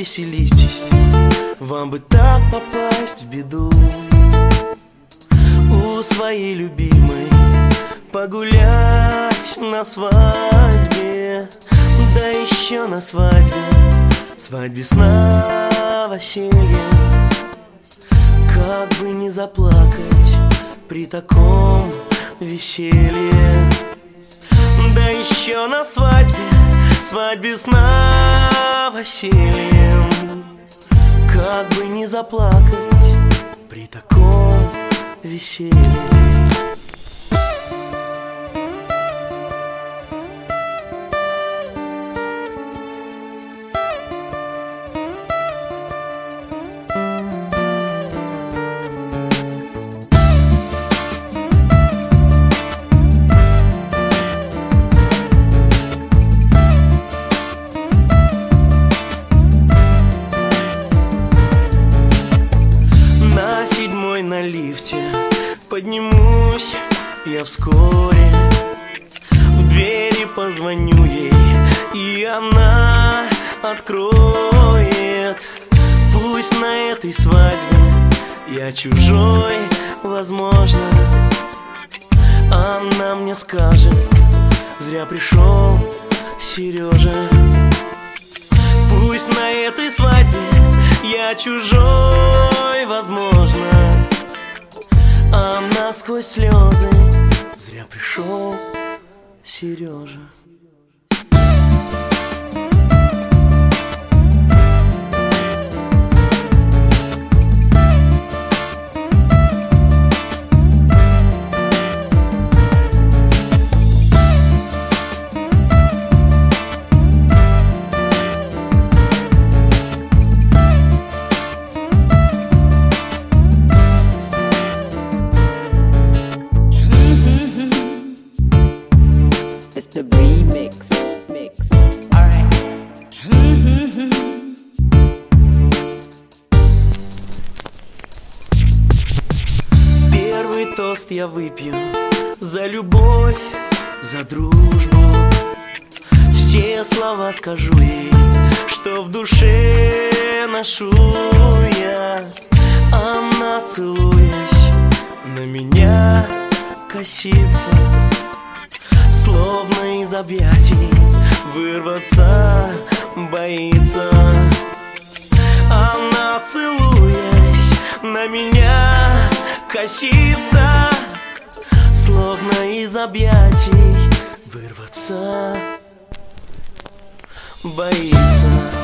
веселитесь, вам бы так попасть в беду. У своей любимой погулять на свадьбе, да еще на свадьбе, свадьбе с новосельем. Как бы не заплакать при таком веселье, да еще на свадьбе, свадьбе с новосельем. Как бы не заплакать при таком веселье. На лифте поднимусь я вскоре, в двери позвоню ей, и она откроет. Пусть на этой свадьбе я чужой, возможно, она мне скажет: зря пришел Сережа. Пусть на этой свадьбе я чужой, возможно, она сквозь слезы: зря пришел Сережа. It's the remix. Alright. Первый тост я выпью за любовь, за дружбу. Все слова скажу ей, что в душе ношу я. Она, целуясь, на меня косится, словно из объятий вырваться боится. Она, целуясь, на меня косится, словно из объятий вырваться боится.